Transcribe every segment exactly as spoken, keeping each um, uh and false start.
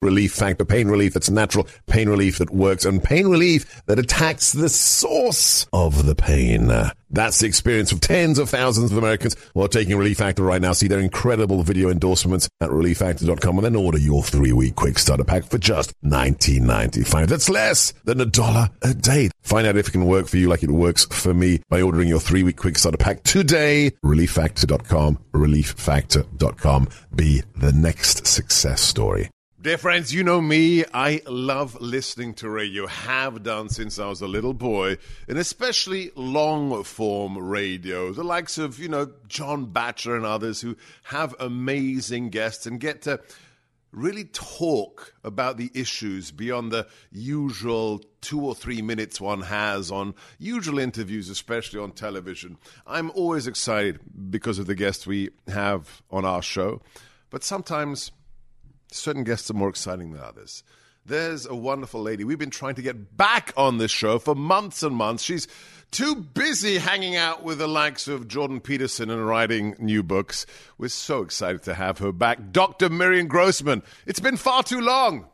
Relief Factor, pain relief that's natural, pain relief that works, and pain relief that attacks the source of the pain. That's the experience of tens of thousands of Americans who are taking Relief Factor right now. See their incredible video endorsements at relief factor dot com and then order your three-week quick starter pack for just nineteen ninety-five. That's less than a dollar a day. Find out if it can work for you like it works for me by ordering your three-week quick starter pack today. relief factor dot com, relief factor dot com. Be the next success story. Dear friends, you know me. I love listening to radio, have done since I was a little boy, and especially long-form radio, the likes of, you know, John Batchelor and others who have amazing guests and get to really talk about the issues beyond the usual two or three minutes one has on usual interviews, especially on television. I'm always excited because of the guests we have on our show, but sometimes certain guests are more exciting than others. There's a wonderful lady we've been trying to get back on this show for months and months. She's too busy hanging out with the likes of Jordan Peterson and writing new books. We're so excited to have her back. Doctor Miriam Grossman. It's been far too long.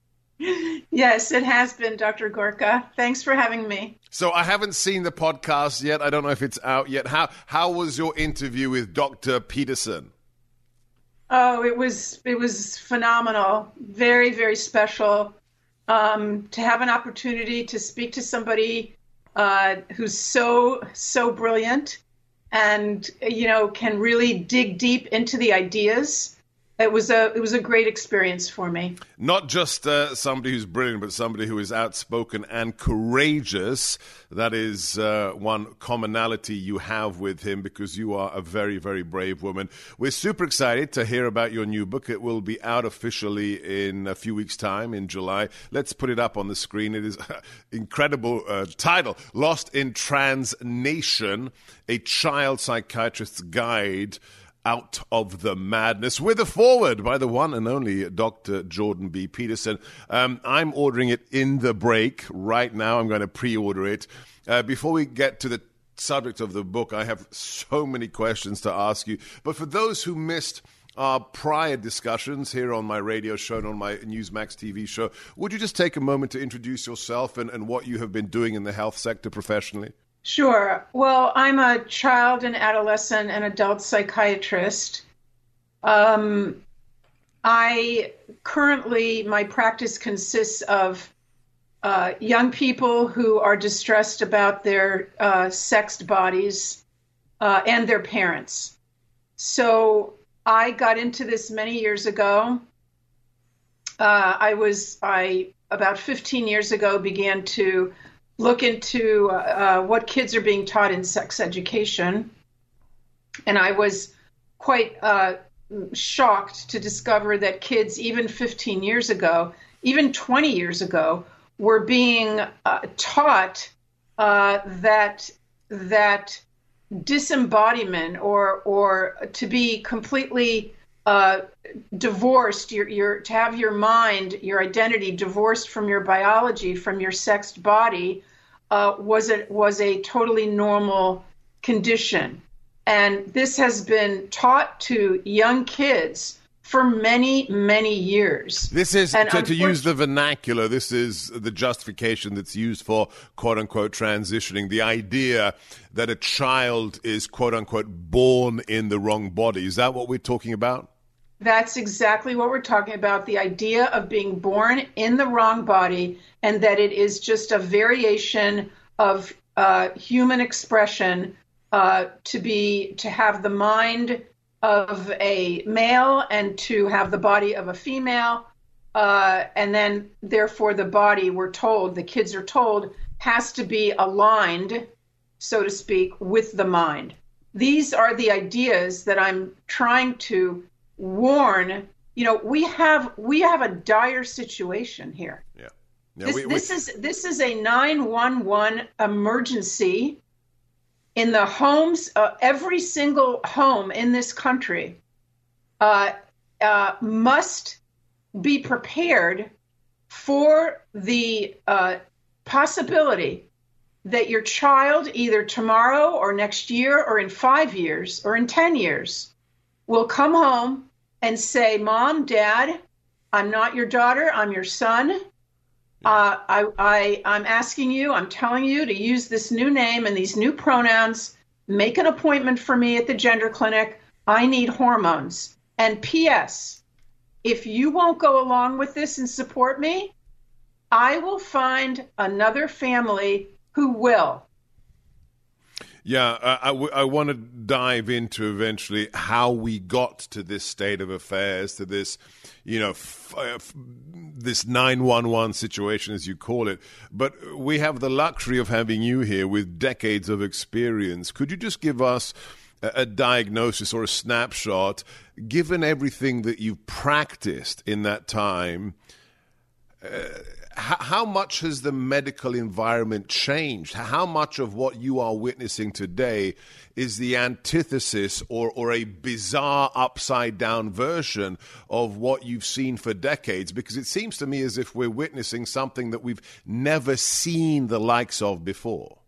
Yes, it has been, Doctor Gorka. Thanks for having me. So I haven't seen the podcast yet. I don't know if it's out yet. How how was your interview with Doctor Peterson? Oh, it was it was phenomenal. Very, very special um, to have an opportunity to speak to somebody uh, who's so, so brilliant and, you know, can really dig deep into the ideas. It was a it was a great experience for me. Not just uh, somebody who's brilliant, but somebody who is outspoken and courageous. That is uh, one commonality you have with him, because you are a very, very brave woman. We're super excited to hear about your new book. It will be out officially in a few weeks' time, in July. Let's put it up on the screen. It is an incredible uh, title, Lost in Trans Nation, a child psychiatrist's guide out of the madness, with a foreword by the one and only Doctor Jordan B. Peterson. Um, I'm ordering it in the break right now. I'm going to pre-order it. Uh, before we get to the subject of the book, I have so many questions to ask you. But for those who missed our prior discussions here on my radio show and on my Newsmax T V show, would you just take a moment to introduce yourself and, and what you have been doing in the health sector professionally? Sure. Well, I'm a child and adolescent and adult psychiatrist. Um, I currently, my practice consists of uh, young people who are distressed about their uh, sexed bodies uh, and their parents. So I got into this many years ago. Uh, I was, I about fifteen years ago, began to look into uh, what kids are being taught in sex education. And I was quite uh, shocked to discover that kids, even fifteen years ago, even twenty years ago, were being uh, taught uh, that that disembodiment, or or to be completely uh, divorced, your, your, to have your mind, your identity divorced from your biology, from your sexed body, uh, was a, was a totally normal condition. And this has been taught to young kids for many, many years. This is, to, to use the vernacular, this is the justification that's used for, quote-unquote, transitioning, the idea that a child is, quote-unquote, born in the wrong body. Is that what we're talking about? That's exactly what we're talking about, the idea of being born in the wrong body, and that it is just a variation of uh, human expression uh, to be to have the mind of a male and to have the body of a female, uh, and then therefore the body, we're told, the kids are told, has to be aligned, so to speak, with the mind. These are the ideas that I'm trying to warn. You know, we have we have a dire situation here. Yeah. yeah this, we, we... this is this is a nine one one emergency in the homes. Uh, every single home in this country uh, uh, must be prepared for the uh, possibility that your child, either tomorrow or next year or in five years or in ten years, will come home and say, Mom, Dad, I'm not your daughter. I'm your son. Uh, I, I, I'm asking you, I'm telling you to use this new name and these new pronouns. Make an appointment for me at the gender clinic. I need hormones. And P S, if you won't go along with this and support me, I will find another family who will. Yeah, I, I, w- I want to dive into eventually how we got to this state of affairs, to this, you know, f- f- this nine one one situation, as you call it. But we have the luxury of having you here with decades of experience. Could you just give us a, a diagnosis or a snapshot, given everything that you've practiced in that time? Uh, How much has the medical environment changed? How much of what you are witnessing today is the antithesis or, or a bizarre upside-down version of what you've seen for decades? Because it seems to me as if we're witnessing something that we've never seen the likes of before.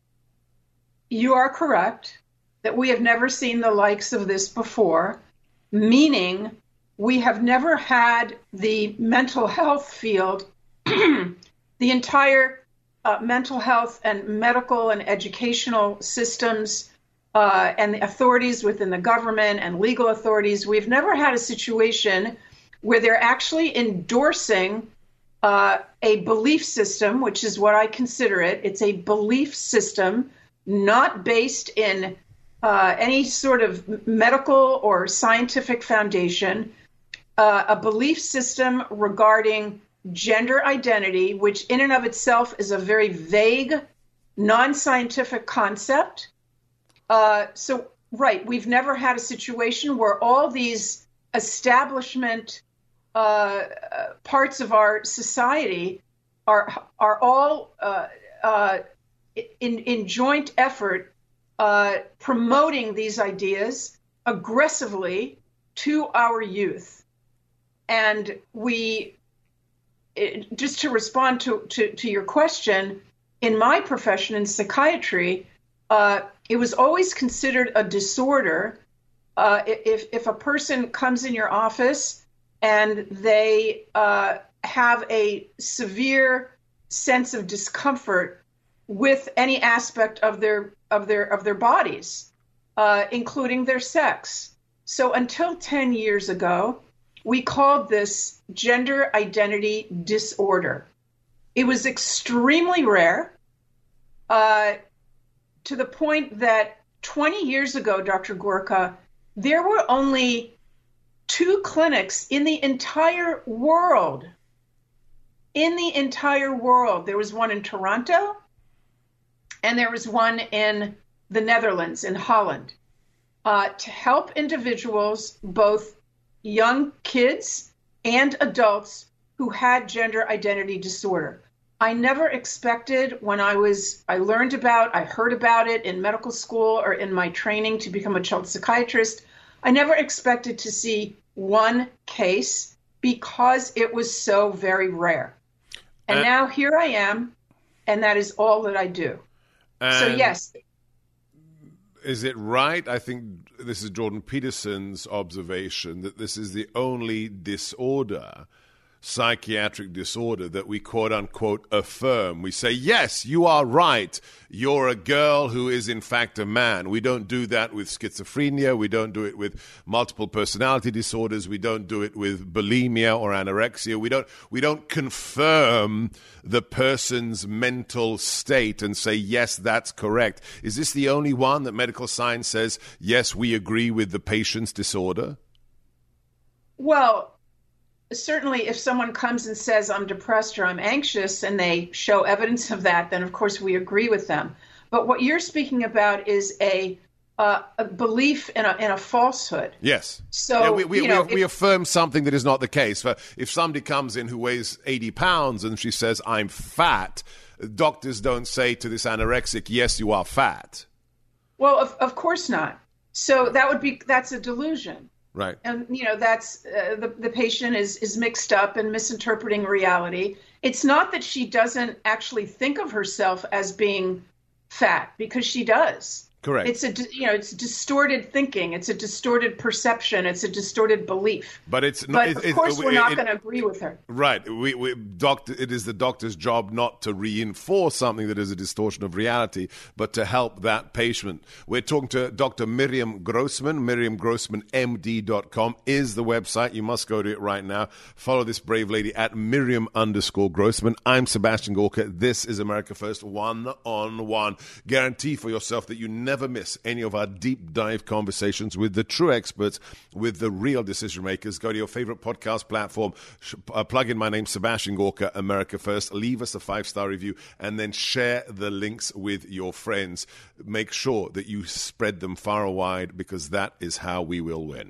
You are correct that we have never seen the likes of this before, meaning we have never had the mental health field the entire uh, mental health and medical and educational systems uh, and the authorities within the government and legal authorities, we've never had a situation where they're actually endorsing uh, a belief system, which is what I consider it. It's a belief system not based in uh, any sort of medical or scientific foundation, uh, a belief system regarding gender identity, which in and of itself is a very vague, non-scientific concept. Uh, so, right, we've never had a situation where all these establishment uh, parts of our society are are all uh, uh, in in joint effort uh, promoting these ideas aggressively to our youth, and we. It, just to respond to, to, to your question, in my profession in psychiatry, uh, it was always considered a disorder uh, if, if a person comes in your office and they uh, have a severe sense of discomfort with any aspect of their of their of their bodies, uh, including their sex. So until ten years ago, we called this gender identity disorder. It was extremely rare, uh, to the point that twenty years ago, Doctor Gorka, there were only two clinics in the entire world. In the entire world. There was one in Toronto, and there was one in the Netherlands, in Holland, uh, to help individuals, both young kids and adults who had gender identity disorder. I never expected when I was, I learned about, I heard about it in medical school or in my training to become a child psychiatrist. I never expected to see one case because it was so very rare. And uh, now here I am, and that is all that I do. So yes. Is it right? I think this is Jordan Peterson's observation that this is the only disorder, psychiatric disorder, that we quote unquote affirm. We say, yes, you are right. You're a girl who is in fact a man. We don't do that with schizophrenia. We don't do it with multiple personality disorders. We don't do it with bulimia or anorexia. We don't, we don't confirm the person's mental state and say, yes, that's correct. Is this the only one that medical science says, yes, we agree with the patient's disorder? Well, certainly if someone comes and says I'm depressed or I'm anxious and they show evidence of that, then of course we agree with them. But what you're speaking about is a, uh, a belief in a, in a falsehood. Yes. So yeah, we, we, you know, we, we affirm something that is not the case. For if somebody comes in who weighs eighty pounds and she says I'm fat, doctors don't say to this anorexic, yes, you are fat. Well, of, of course not. So that would be, that's a delusion. Right. And, you know, that's uh, the, the patient is, is mixed up and misinterpreting reality. It's not that she doesn't actually think of herself as being fat, because she does. Correct. It's a, you know, it's distorted thinking. It's a distorted perception. It's a distorted belief. But it's not. But it, of it, course, it, we're not it, going to agree with her. Right. We, we, doctor, it is the doctor's job not to reinforce something that is a distortion of reality, but to help that patient. We're talking to Doctor Miriam Grossman. Miriam Grossman M D dot com is the website. You must go to it right now. Follow this brave lady at Miriam underscore Grossman. I'm Sebastian Gorka. This is America First One on One. Guarantee for yourself that you never Never miss any of our deep dive conversations with the true experts, with the real decision makers. Go to your favorite podcast platform, uh, plug in my name, Sebastian Gorka, America First, leave us a five-star review, and then share the links with your friends. Make sure that you spread them far and wide, because that is how we will win.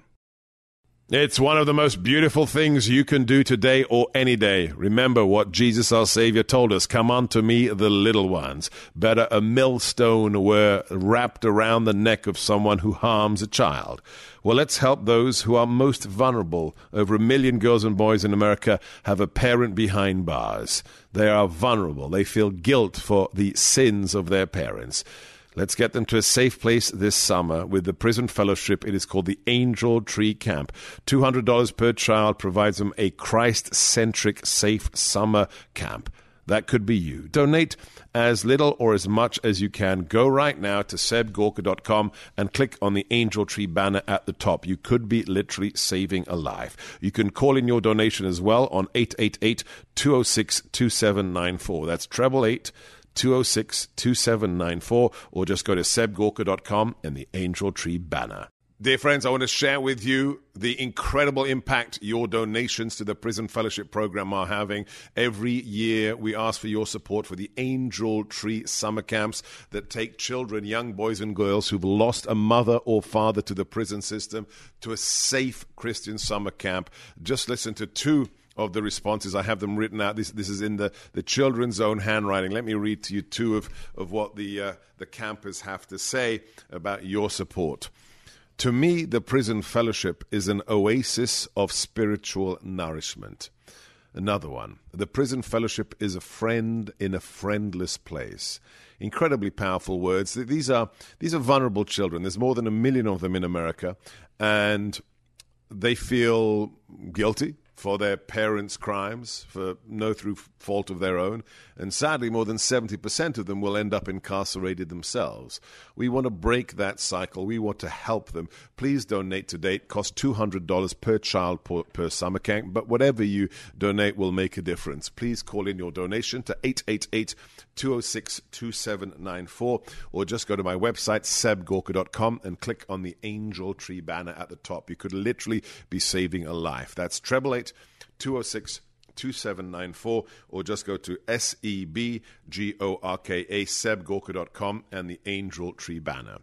It's one of the most beautiful things you can do today or any day. Remember what Jesus our Savior told us. Come unto me, the little ones. Better a millstone were wrapped around the neck of someone who harms a child. Well, let's help those who are most vulnerable. Over a million girls and boys in America have a parent behind bars. They are vulnerable. They feel guilt for the sins of their parents. Let's get them to a safe place this summer with the Prison Fellowship. It is called the Angel Tree Camp. two hundred dollars per child provides them a Christ-centric, safe summer camp. That could be you. Donate as little or as much as you can. Go right now to seb gorka dot com and click on the Angel Tree banner at the top. You could be literally saving a life. You can call in your donation as well on eight eight eight, two oh six, two seven nine four. That's treble eight. two oh six, two seven nine four, or just go to seb gorka dot com and the Angel Tree banner. Dear friends, I want to share with you the incredible impact your donations to the Prison Fellowship Program are having. Every year, we ask for your support for the Angel Tree summer camps that take children, young boys and girls who've lost a mother or father to the prison system to a safe Christian summer camp. Just listen to two of the responses. I have them written out. This this is in the, the children's own handwriting. Let me read to you two of, of what the, uh, the campers have to say about your support. To me, the Prison Fellowship is an oasis of spiritual nourishment. Another one. The Prison Fellowship is a friend in a friendless place. Incredibly powerful words. These are these are vulnerable children. There's more than a million of them in America, and they feel guilty for their parents' crimes, for no through fault of their own. And sadly, more than seventy percent of them will end up incarcerated themselves. We want to break that cycle. We want to help them. Please donate today. It costs two hundred dollars per child per, per summer camp, but whatever you donate will make a difference. Please call in your donation to eight eight eight, two oh six, two seven nine four, or just go to my website, seb gorka dot com, and click on the Angel Tree banner at the top. You could literally be saving a life. That's treble eight, two oh six, two seven nine four, or just go to S E B G O R K A, seb gorka dot com, and the Angel Tree banner.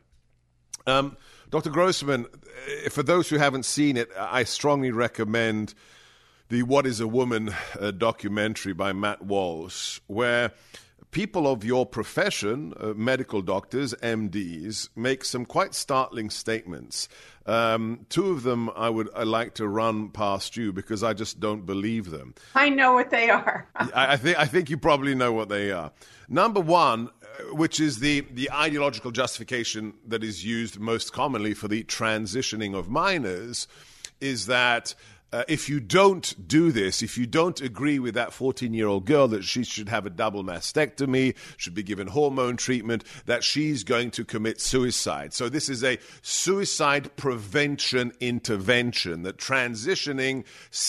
Um, Doctor Grossman, for those who haven't seen it, I strongly recommend the What is a Woman uh, documentary by Matt Walsh, where people of your profession, uh, medical doctors, M Ds, make some quite startling statements. Um, two of them I would I like to run past you because I just don't believe them. I know what they are. I, I think I think you probably know what they are. Number one, uh, which is the, the ideological justification that is used most commonly for the transitioning of minors, is that Uh, if you don't do this, if you don't agree with that fourteen-year-old girl that she should have a double mastectomy, should be given hormone treatment, that she's going to commit suicide. So this is a suicide prevention intervention, that transitioning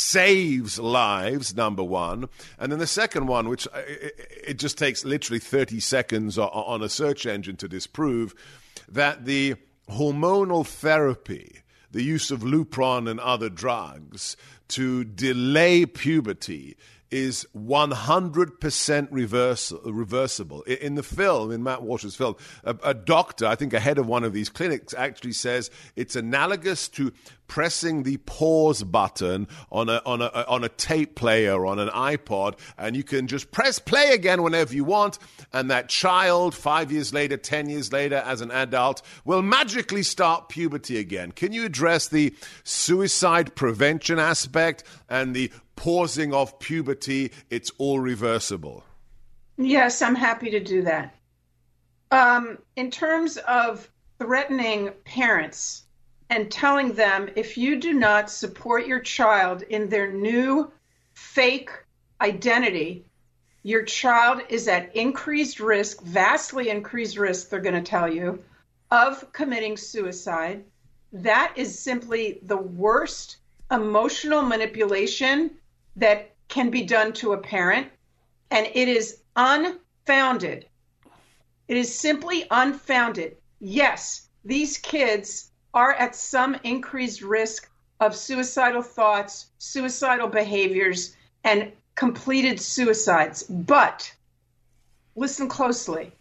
saves lives, number one. And then the second one, which it, it just takes literally thirty seconds on a search engine to disprove, that the hormonal therapy, the use of Lupron and other drugs to delay puberty, is one hundred percent reverse, reversible. In the film, in Matt Walsh's film, a, a doctor, I think a head of one of these clinics, actually says it's analogous to pressing the pause button on a on a on a tape player, on an iPod, and you can just press play again whenever you want, and that child, five years later, ten years later, as an adult, will magically start puberty again. Can you address the suicide prevention aspect and the pausing of puberty? It's all reversible. Yes, I'm happy to do that. Um, in terms of threatening parents and telling them if you do not support your child in their new fake identity, your child is at increased risk, vastly increased risk, they're going to tell you, of committing suicide. That is simply the worst emotional manipulation that can be done to a parent, and it is unfounded. It is simply unfounded. Yes, these kids are at some increased risk of suicidal thoughts, suicidal behaviors, and completed suicides. But listen closely.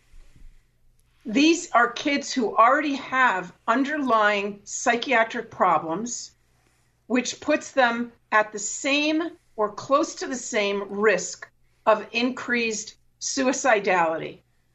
These are kids who already have underlying psychiatric problems, which puts them at the same or close to the same risk of increased suicidality.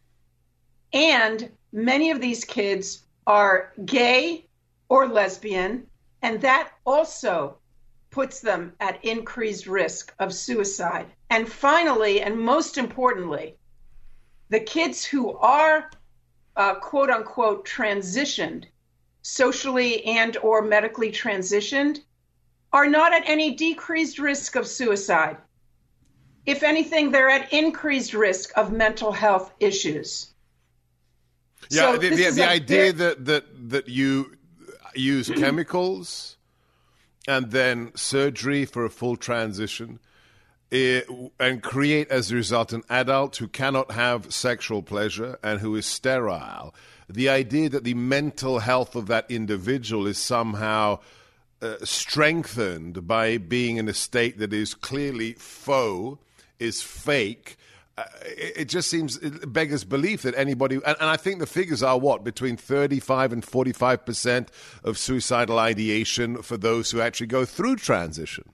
And many of these kids are gay or lesbian, and that also puts them at increased risk of suicide. And finally, and most importantly, the kids who are uh, quote unquote transitioned, socially and or medically transitioned, are not at any decreased risk of suicide. If anything, they're at increased risk of mental health issues. Yeah, so the, the, the a, idea that, that, that you use chemicals and then surgery for a full transition it, and create as a result an adult who cannot have sexual pleasure and who is sterile. The idea that the mental health of that individual is somehow uh, strengthened by being in a state that is clearly faux, is fake. Uh, it, it just seems, it beggars belief that anybody, and, and I think the figures are what, between thirty-five and forty-five percent of suicidal ideation for those who actually go through transition.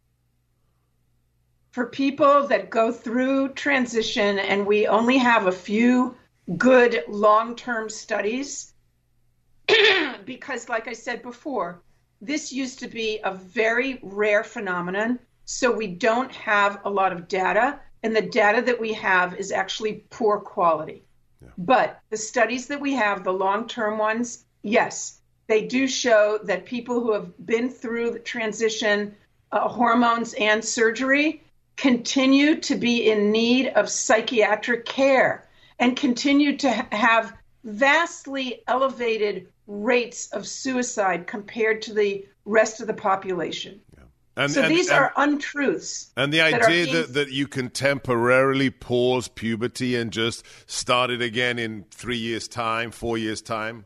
For people that go through transition, and we only have a few good long-term studies, because like I said before, this used to be a very rare phenomenon, so we don't have a lot of data. And the data that we have is actually poor quality. Yeah. But the studies that we have, the long-term ones, yes, they do show that people who have been through the transition, uh, hormones and surgery, continue to be in need of psychiatric care and continue to ha- have vastly elevated rates of suicide compared to the rest of the population. And, so and, these and, are untruths. And the idea that, being... that, that you can temporarily pause puberty and just start it again in three years' time, four years' time?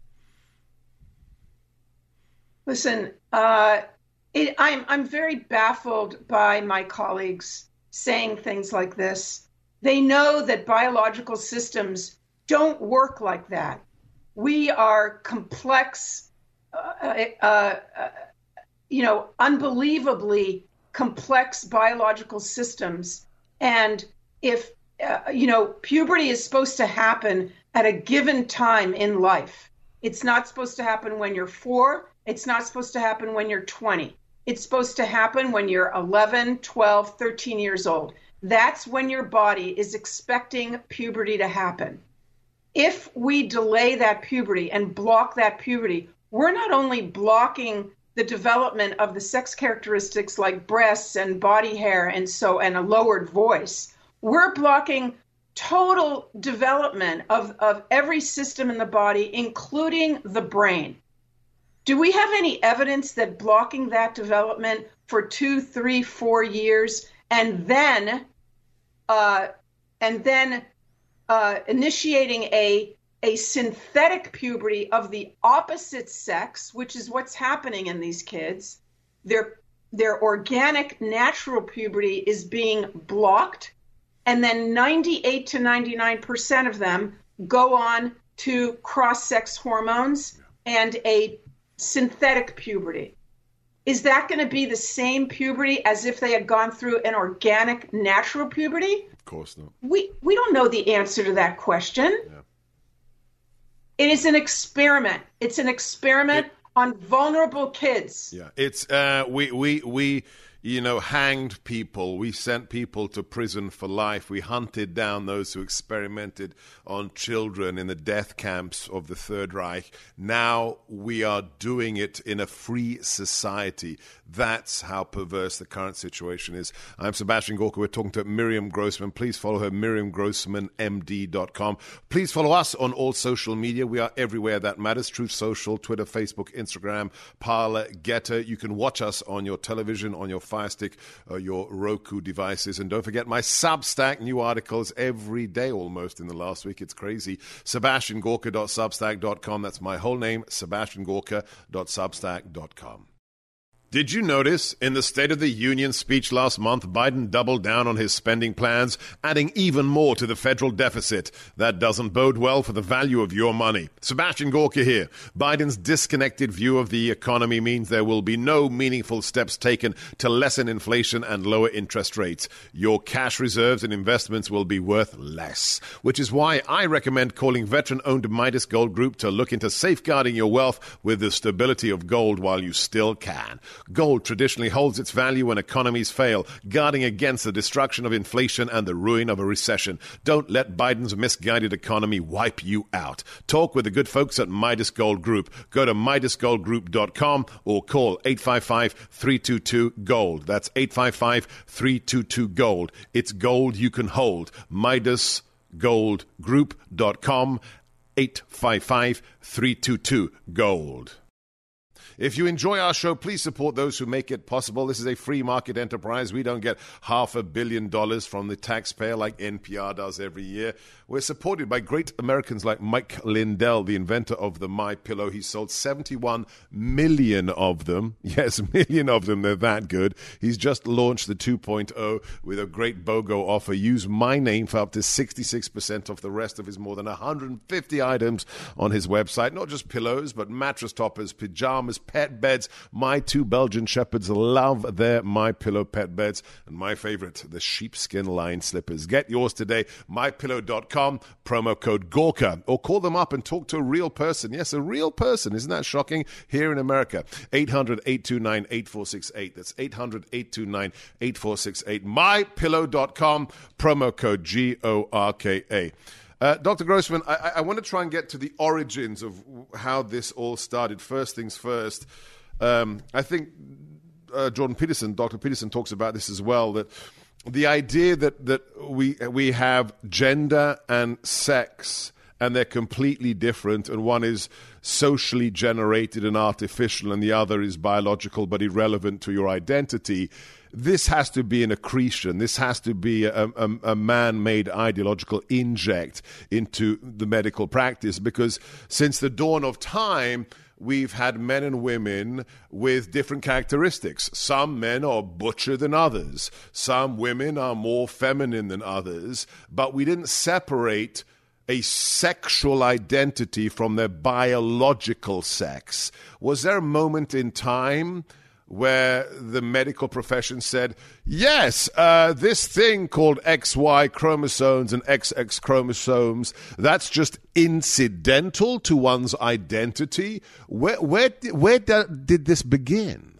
Listen, uh, it, I'm, I'm very baffled by my colleagues saying things like this. They know that biological systems don't work like that. We are complex, uh, uh, uh, you know, unbelievably complex biological systems. And if, uh, you know, puberty is supposed to happen at a given time in life. It's not supposed to happen when you're four. It's not supposed to happen when you're twenty. It's supposed to happen when you're eleven, twelve, thirteen years old. That's when your body is expecting puberty to happen. If we delay that puberty and block that puberty, we're not only blocking the development of the sex characteristics like breasts and body hair and so and a lowered voice, we're blocking total development of, of every system in the body, including the brain. Do we have any evidence that blocking that development for two, three, four years and then uh, and then uh, initiating a a synthetic puberty of the opposite sex, which is what's happening in these kids, their their organic natural puberty is being blocked, and then ninety-eight to ninety-nine percent of them go on to cross-sex hormones and a synthetic puberty. Is that going to be the same puberty as if they had gone through an organic natural puberty? Of course not. We we don't know the answer to that question. Yeah. It is an experiment. It's an experiment it, on vulnerable kids. Yeah, it's uh, we we we you know, hanged people. We sent people to prison for life. We hunted down those who experimented on children in the death camps of the Third Reich. Now we are doing it in a free society. That's how perverse the current situation is. I'm Sebastian Gorka. We're talking to Miriam Grossman. Please follow her, miriam grossman m d dot com. Please follow us on all social media. We are everywhere that matters. Truth Social, Twitter, Facebook, Instagram, Parler, Getter. You can watch us on your television, on your Fire Stick, uh, your Roku devices. And don't forget my Substack, new articles every day almost in the last week. It's crazy. sebastian gorka dot substack dot com. That's my whole name, sebastian gorka dot substack dot com. Did you notice in the State of the Union speech last month, Biden doubled down on his spending plans, adding even more to the federal deficit? That doesn't bode well for the value of your money. Sebastian Gorka here. Biden's disconnected view of the economy means there will be no meaningful steps taken to lessen inflation and lower interest rates. Your cash reserves and investments will be worth less, which is why I recommend calling veteran-owned Midas Gold Group to look into safeguarding your wealth with the stability of gold while you still can. Gold traditionally holds its value when economies fail, guarding against the destruction of inflation and the ruin of a recession. Don't let Biden's misguided economy wipe you out. Talk with the good folks at Midas Gold Group. Go to midas gold group dot com or call eight five five, three two two, GOLD. That's eight five five, three two two, GOLD. It's gold you can hold. midas gold group dot com, eight five five, three two two, GOLD. If you enjoy our show, please support those who make it possible. This is a free market enterprise. We don't get half a billion dollars from the taxpayer like N P R does every year. We're supported by great Americans like Mike Lindell, the inventor of the MyPillow. He sold seventy-one million of them. Yes, a million of them. They're that good. He's just launched the two point oh with a great BOGO offer. Use my name for up to sixty-six percent off the rest of his more than one hundred fifty items on his website. Not just pillows, but mattress toppers, pajamas, pet beds. My two Belgian shepherds love their MyPillow pet beds. And my favorite, the sheepskin lined slippers. Get yours today, my pillow dot com, promo code Gorka. Or call them up and talk to a real person. Yes, a real person. Isn't that shocking? Here in America. eight hundred, eight two nine, eight four six eight. That's eight hundred, eight two nine, eight four six eight. my pillow dot com, promo code G O R K A. Uh, Doctor Grossman, I, I want to try and get to the origins of how this all started. First things first, um, I think uh, Jordan Peterson, Doctor Peterson talks about this as well, that the idea that, that we we have gender and sex and they're completely different, and one is socially generated and artificial and the other is biological but irrelevant to your identity. This has to be an accretion. This has to be a, a, a man-made ideological inject into the medical practice, because since the dawn of time, we've had men and women with different characteristics. Some men are butcher than others. Some women are more feminine than others. But we didn't separate a sexual identity from their biological sex. Was there a moment in time where the medical profession said, yes, uh, this thing called X Y chromosomes and X X chromosomes, that's just incidental to one's identity? Where, where, where did this begin?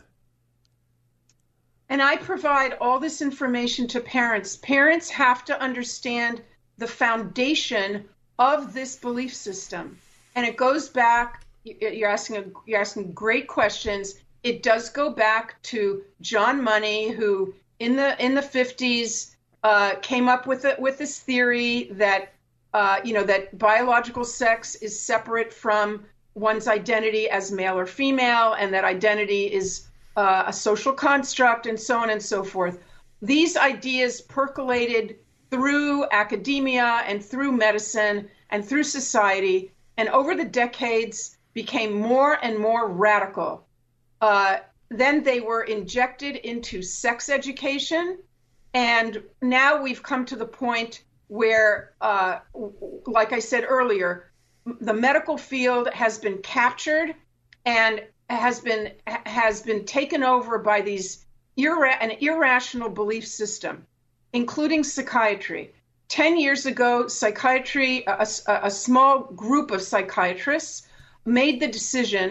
And I provide all this information to parents. Parents have to understand the foundation of this belief system. And it goes back, you're asking, a, you're asking great questions. It does go back to John Money, who in the in the fifties uh, came up with it with this theory that uh, you know that biological sex is separate from one's identity as male or female, and that identity is uh, a social construct, and so on and so forth. These ideas percolated through academia and through medicine and through society, and over the decades became more and more radical. Uh, then they were injected into sex education. And now we've come to the point where, uh, like I said earlier, the medical field has been captured and has been has been taken over by these irra- an irrational belief system, including psychiatry. Ten years ago, psychiatry, a, a, a small group of psychiatrists made the decision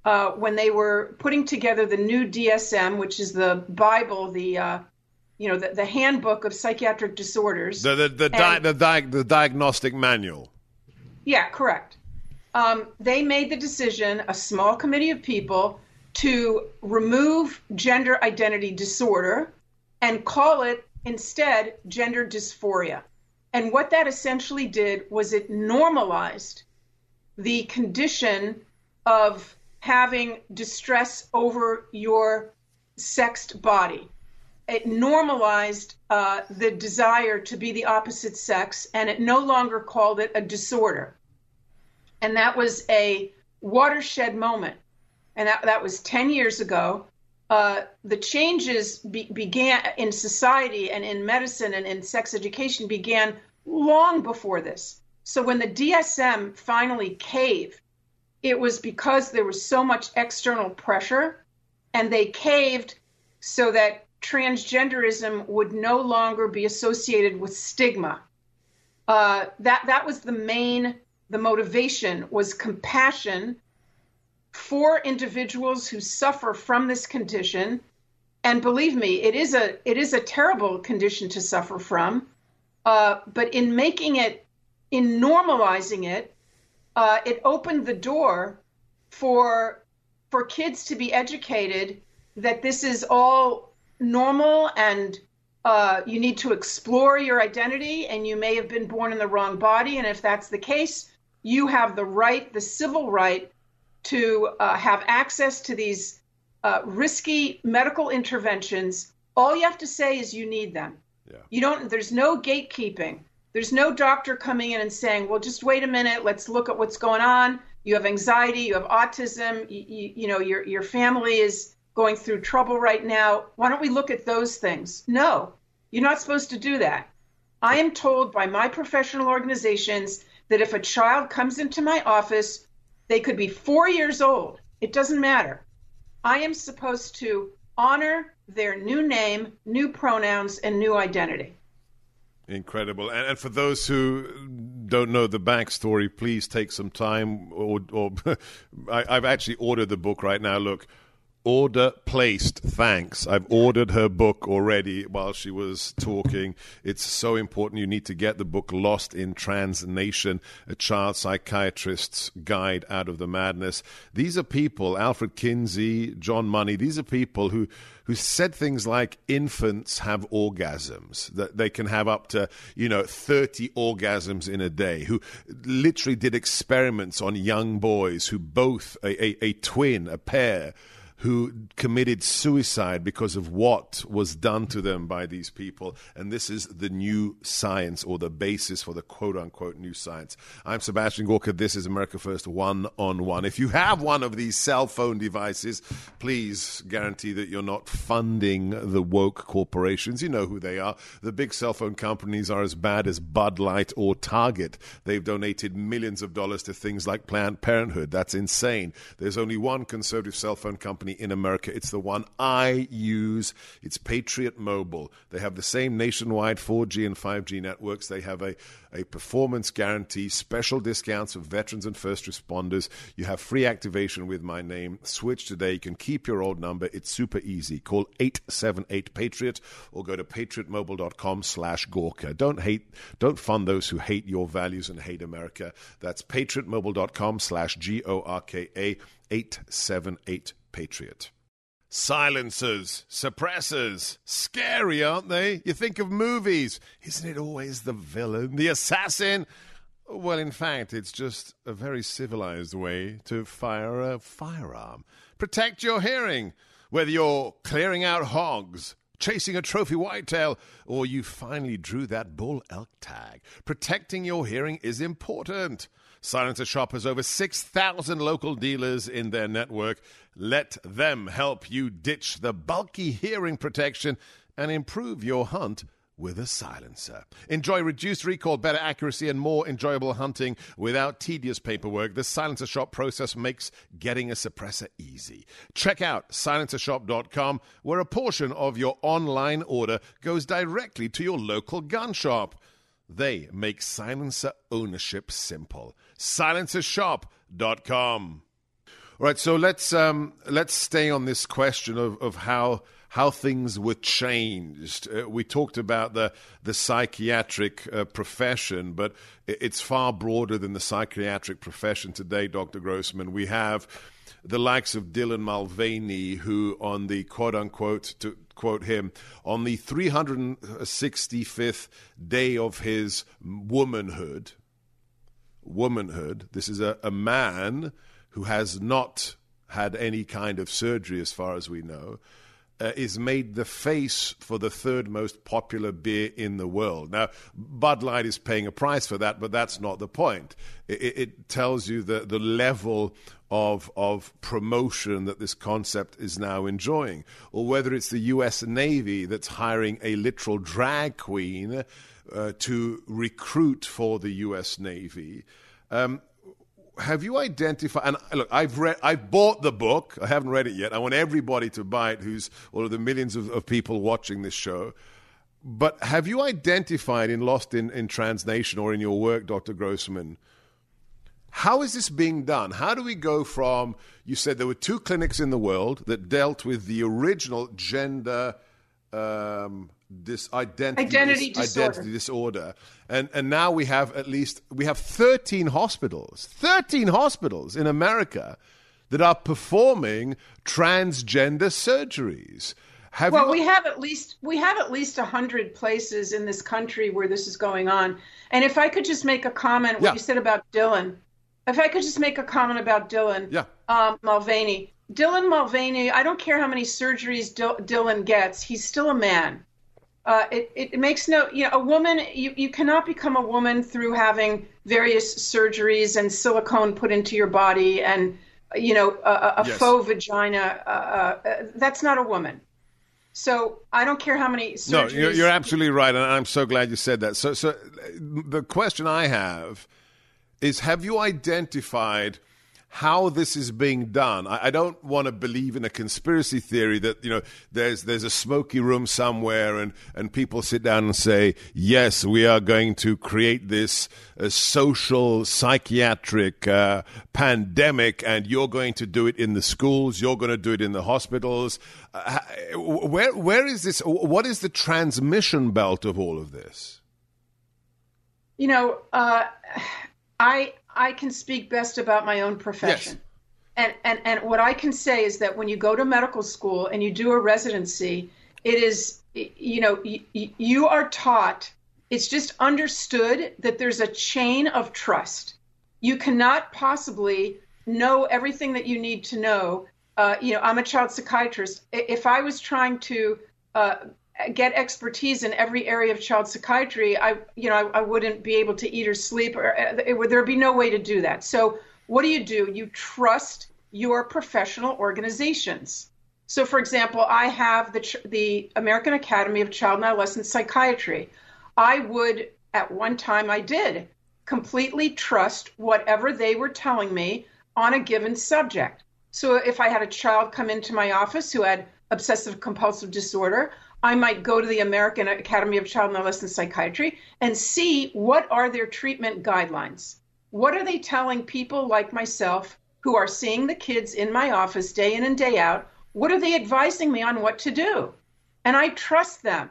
uh, when they were putting together the new D S M, which is the Bible, the uh, you know, the, the handbook of psychiatric disorders. The the the, di- the, di- the diagnostic manual. Yeah, correct. Um, they made the decision, a small committee of people, to remove gender identity disorder and call it instead gender dysphoria. And what that essentially did was it normalized the condition of having distress over your sexed body. It normalized uh, the desire to be the opposite sex, and it no longer called it a disorder. And that was a watershed moment. And that, that was ten years ago. Uh, the changes be, began in society and in medicine and in sex education began long before this. So when the D S M finally caved, it was because there was so much external pressure, and they caved so that transgenderism would no longer be associated with stigma. Uh, that that was the main, the motivation was compassion for individuals who suffer from this condition. And believe me, it is a it is a terrible condition to suffer from. Uh, but in making it, in normalizing it, uh, it opened the door for for kids to be educated that this is all normal, and uh, you need to explore your identity, and you may have been born in the wrong body. And if that's the case, you have the right, the civil right, to uh, have access to these uh, risky medical interventions. All you have to say is you need them. Yeah. You don't, there's no gatekeeping. There's no doctor coming in and saying, well, just wait a minute, let's look at what's going on. You have anxiety, you have autism, you, you, you know, your, your family is going through trouble right now. Why don't we look at those things? No, you're not supposed to do that. I am told by my professional organizations that if a child comes into my office, they could be four years old. It doesn't matter. I am supposed to honor their new name, new pronouns, and new identity. Incredible. And, and for those who don't know the backstory, please take some time. Or, or I, I've actually ordered the book right now. Look. Order placed, thanks. I've ordered her book already while she was talking. It's so important. You need to get the book Lost in Trans Nation, a child psychiatrist's guide out of the madness. These are people, Alfred Kinsey, John Money, these are people who, who said things like infants have orgasms, that they can have up to, you know, thirty orgasms in a day, who literally did experiments on young boys who both, a, a, a twin, a pair, who committed suicide because of what was done to them by these people. And this is the new science, or the basis for the quote-unquote new science. I'm Sebastian Gorka. This is America First One-on-One. If you have one of these cell phone devices, please guarantee that you're not funding the woke corporations. You know who they are. The big cell phone companies are as bad as Bud Light or Target. They've donated millions of dollars to things like Planned Parenthood. That's insane. There's only one conservative cell phone company in America. It's the one I use. It's Patriot Mobile. They have the same nationwide four G and five G networks. They have a, a performance guarantee, special discounts for veterans and first responders. You have free activation with my name. Switch today. You can keep your old number. It's super easy. Call eight seven eight PATRIOT or go to patriotmobile.com slash Gorka. Don't hate, don't fund those who hate your values and hate America. That's patriotmobile.com slash G O R K A eight seven eight Patriot. Silencers, suppressors, scary, aren't they? You think of movies. Isn't it always the villain, the assassin? Well, in fact, it's just a very civilized way to fire a firearm. Protect your hearing, whether you're clearing out hogs, chasing a trophy whitetail, or you finally drew that bull elk tag. Protecting your hearing is important. Silencer Shop has over six thousand local dealers in their network. Let them help you ditch the bulky hearing protection and improve your hunt with a silencer. Enjoy reduced recall, better accuracy, and more enjoyable hunting without tedious paperwork. The Silencer Shop process makes getting a suppressor easy. Check out silencer shop dot com, where a portion of your online order goes directly to your local gun shop. They make silencer ownership simple. silencer shop dot com. Right, so let's um, let's stay on this question of, of how how things were changed. Uh, we talked about the the psychiatric uh, profession, but it's far broader than the psychiatric profession today, Doctor Grossman. We have the likes of Dylan Mulvaney, who on the quote-unquote, to quote him, on the three hundred sixty-fifth day of his womanhood, womanhood, this is a, a man who has not had any kind of surgery as far as we know, uh, is made the face for the third most popular beer in the world. Now, Bud Light is paying a price for that, but that's not the point. It, it tells you the, the level of, of promotion that this concept is now enjoying. Or whether it's the U S Navy that's hiring a literal drag queen uh, to recruit for the U S Navy. Um, Have you identified? And look, I've read, I bought the book. I haven't read it yet. I want everybody to buy it. Who's all of the millions of, of people watching this show? But have you identified in Lost in, in Transnation or in your work, Doctor Grossman? How is this being done? How do we go from? You said there were two clinics in the world that dealt with the original gender. Um, This identity, identity dis- disorder. identity disorder, and and now we have at least we have thirteen hospitals, thirteen hospitals in America that are performing transgender surgeries. Have well, you... we have at least we have at least a hundred places in this country where this is going on. And if I could just make a comment, what yeah. you said about Dylan, if I could just make a comment about Dylan, yeah. um, Mulvaney, Dylan Mulvaney. I don't care how many surgeries D- Dylan gets, he's still a man. Uh, it, it makes no, you know, a woman, you, you cannot become a woman through having various surgeries and silicone put into your body and, you know, a, a yes. faux vagina. Uh, uh, that's not a woman. So I don't care how many surgeries. No, you're, you're absolutely right. And I'm so glad you said that. So, so the question I have is, have you identified how this is being done? I, I don't want to believe in a conspiracy theory that, you know, there's there's a smoky room somewhere and, and people sit down and say, yes, we are going to create this uh, social psychiatric uh, pandemic and you're going to do it in the schools, you're going to do it in the hospitals. Uh, where where is this? What is the transmission belt of all of this? You know, uh, I... I can speak best about my own profession. Yes. And, and and what I can say is that when you go to medical school and you do a residency, it is, you know, you, you are taught, it's just understood that there's a chain of trust. You cannot possibly know everything that you need to know. Uh, you know, I'm a child psychiatrist. If I was trying to uh, get expertise in every area of child psychiatry, I, you know, I, I wouldn't be able to eat or sleep, or it would, there'd be no way to do that. So what do you do? You trust your professional organizations. So, for example, I have the the American Academy of Child and Adolescent Psychiatry. I would, at one time I did, completely trust whatever they were telling me on a given subject. So if I had a child come into my office who had obsessive compulsive disorder, I might go to the American Academy of Child and Adolescent Psychiatry and see what are their treatment guidelines. What are they telling people like myself who are seeing the kids in my office day in and day out? What are they advising me on what to do? And I trust them.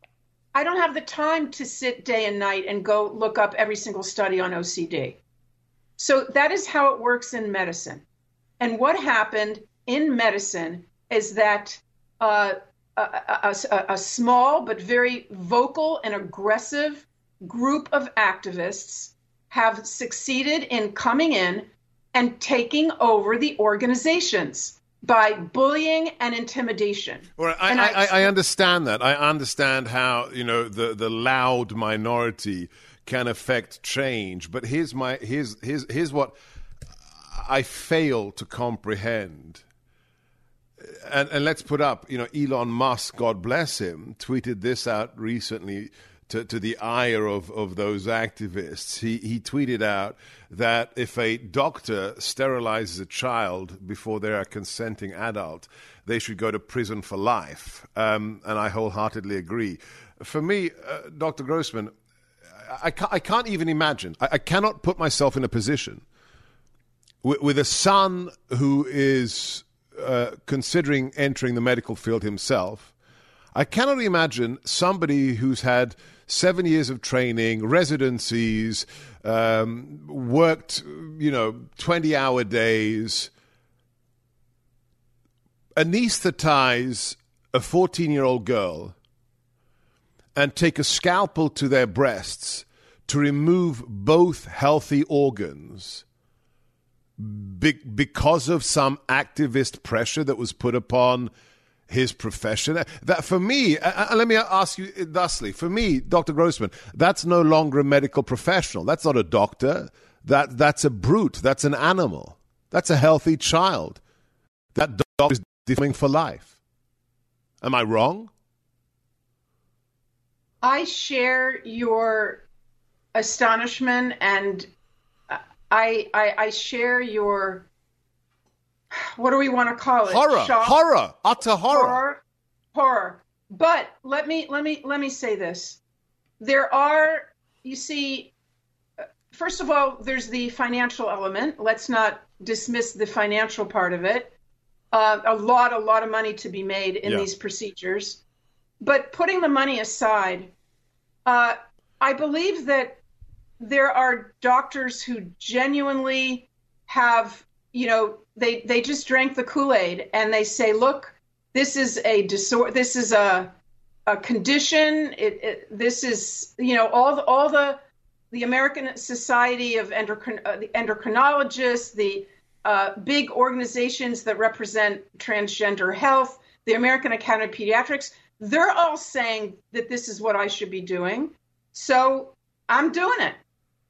I don't have the time to sit day and night and go look up every single study on O C D. So that is how it works in medicine. And what happened in medicine is that uh, A, a, a small but very vocal and aggressive group of activists have succeeded in coming in and taking over the organizations by bullying and intimidation. Well, I, and I, I, I understand that. I understand how, you know, the, the loud minority can affect change. But here's my here's here's here's what I fail to comprehend. And, and let's put up, you know, Elon Musk, God bless him, tweeted this out recently to, to the ire of, of those activists. He, he tweeted out that if a doctor sterilizes a child before they're a consenting adult, they should go to prison for life. Um, and I wholeheartedly agree. For me, uh, Doctor Grossman, I, I, can't, I can't even imagine. I, I cannot put myself in a position with, with a son who is uh, considering entering the medical field himself, I cannot imagine somebody who's had seven years of training, residencies, um, worked, you know, twenty-hour days, anesthetize a fourteen-year-old girl and take a scalpel to their breasts to remove both healthy organs be- because of some activist pressure that was put upon his profession. That, for me, uh, let me ask you thusly, for me, Doctor Grossman, that's no longer a medical professional. That's not a doctor. That That's a brute. That's an animal. That's a healthy child. That dog is deforming for life. Am I wrong? I share your astonishment, and I, I, I share your, what do we want to call it? Horror, Shock, horror, utter horror. horror, horror. But let me let me let me say this: there are, you see, first of all, there's the financial element. Let's not dismiss the financial part of it. Uh, a lot, a lot of money to be made in Yeah. these procedures. But putting the money aside, uh, I believe that there are doctors who genuinely have, you know, they, they just drank the Kool-Aid and they say, look, this is a disorder, this is a a condition. It, it this is, you know, all the, all the the American Society of Endocrin- uh, the endocrinologists, the uh, big organizations that represent transgender health, the American Academy of Pediatrics. They're all saying that this is what I should be doing. So I'm doing it.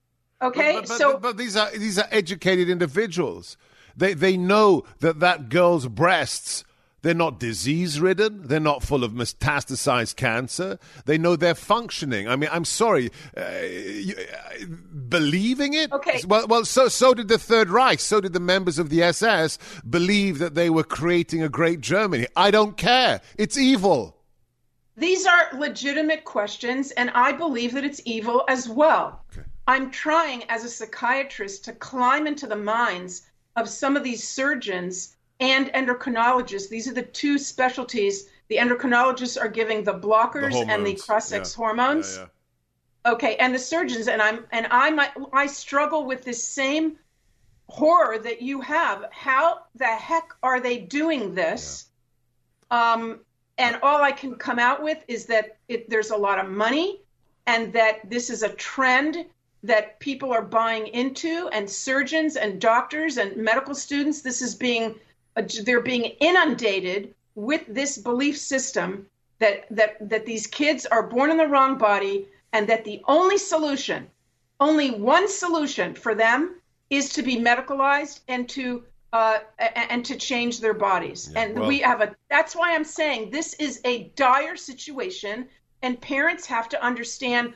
Okay. But, but, so, but, but these are these are educated individuals. They they know that that girl's breasts, they're not disease ridden. They're not full of metastasized cancer. They know they're functioning. I mean, I'm sorry, uh, you, uh, believing it. Okay. Well, well, so so did the Third Reich. So did the members of the S S believe that they were creating a great Germany. I don't care. It's evil. these are legitimate questions, and I believe that it's evil as well. Okay. I'm trying as a psychiatrist to climb into the minds of some of these surgeons and endocrinologists. These are the two specialties. The endocrinologists are giving the blockers The and the hormones. cross-sex Yeah. hormones. Yeah, Okay, and the surgeons, and I'm and I might I struggle with this same horror that you have. How the heck are they doing this? Yeah. Um, and all I can come out with is that it, there's a lot of money, and that this is a trend that people are buying into, and surgeons and doctors and medical students. This is being uh, they're being inundated with this belief system that that that these kids are born in the wrong body. And that the only solution, only one solution for them is to be medicalized and to uh, and to change their bodies. Yeah, and well, we have a. That's why I'm saying this is a dire situation, and parents have to understand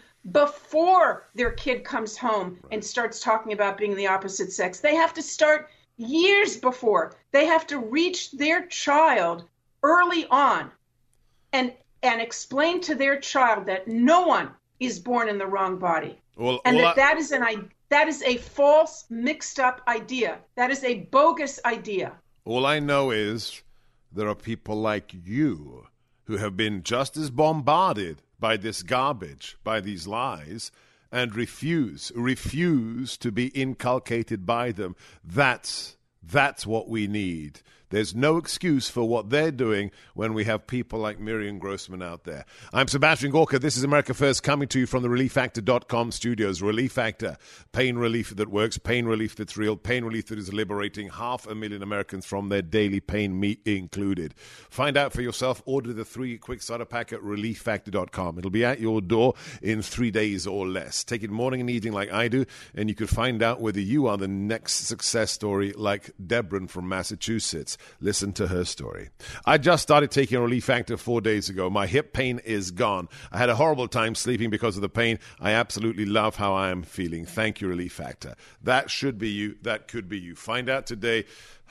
before their kid comes home right. and starts talking about being the opposite sex. They have to start years before. They have to reach their child early on, and and explain to their child that no one is born in the wrong body, well, and well, that that is an that is a false, mixed-up idea. That is a bogus idea. All I know is there are people like you who have been just as bombarded by this garbage, by these lies, and refuse refuse to be inculcated by them. That's that's what we need. There's no excuse for what they're doing when we have people like Miriam Grossman out there. I'm Sebastian Gorka. This is America First, coming to you from the relief factor dot com studios. Relief Factor, pain relief that works, pain relief that's real, pain relief that is liberating half a million Americans from their daily pain, me included. Find out for yourself. Order the three quick starter pack at relief factor dot com. It'll be at your door in three days or less. Take it morning and evening like I do, and you could find out whether you are the next success story like Debron from Massachusetts. Let's listen to her story. I just started taking Relief Factor four days ago. My hip pain is gone. I had a horrible time sleeping because of the pain. I absolutely love how I am feeling. Thank you, Relief Factor. That should be you. That could be you. Find out today.